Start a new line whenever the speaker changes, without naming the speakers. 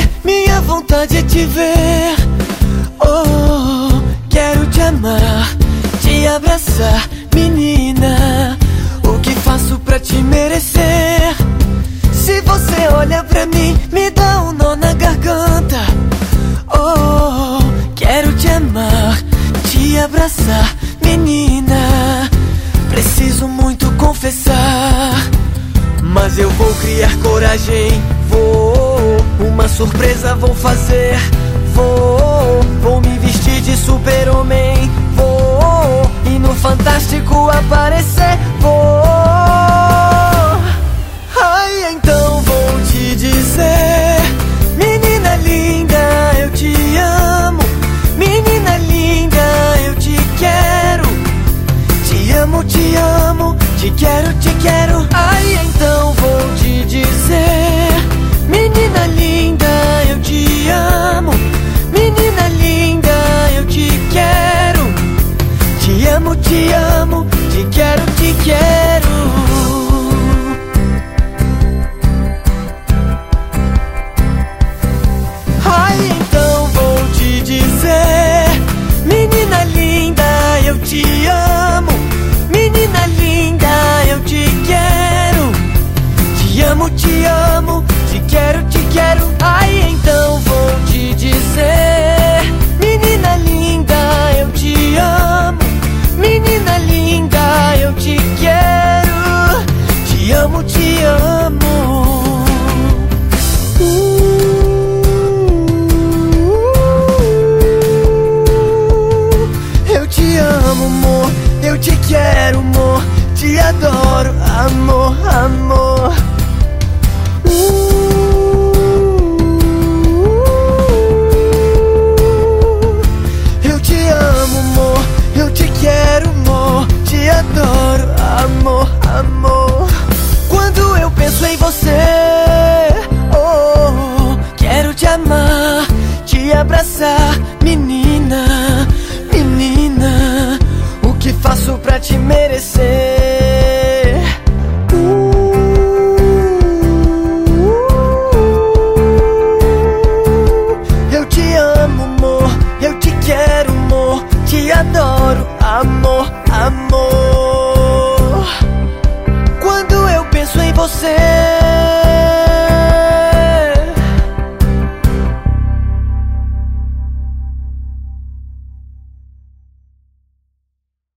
minha vontade é te ver. Oh, quero te amar, te abraçar, menina. O que faço pra te merecer? Se você olha pra mim, me dá um nó na garganta. Oh, quero te amar, te abraçar, menina. Preciso muito confessar, mas eu vou criar coragem. Vou, uma surpresa vou fazer. Vou me vestir de super-homem. Vou, e no Fantástico aparecer. Vou, ai, então vou te dizer: menina linda, eu te amo. Menina linda, eu te quero. Te amo, te quero, te quero. Ai, então vou te dizer: menina linda, eu te amo. Menina linda, eu te quero. Te amo, te quero, te quero. Ai, então vou te dizer: menina linda, eu te amo. Menina linda, eu te quero. Te amo, te quero, te quero. Ai, então vou te dizer: menina linda, eu te amo. Menina linda, eu te quero. Te amo, te amo. Eu te amo, amor. Eu te quero, amor. Te adoro, amor, amor. Eu te amo, amor. Eu te quero, amor. Te adoro, amor, amor. Quando eu penso em você, oh, quero te amar, te abraçar, menina, menina. O que faço pra te merecer?